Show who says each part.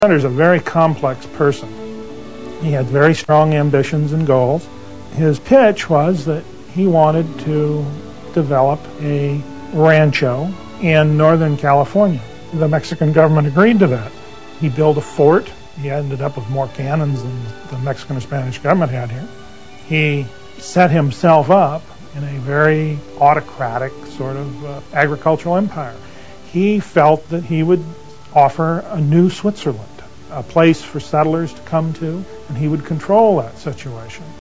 Speaker 1: Alexander's a very complex person. He had very strong ambitions and goals. His pitch was that he wanted to develop a rancho in Northern California. The Mexican government agreed to that. He built a fort. He ended up with more cannons than the Mexican and Spanish government had here. He set himself up in a very autocratic sort of agricultural empire. He felt that he would offer a new Switzerland, a place for settlers to come to, and he would control that situation.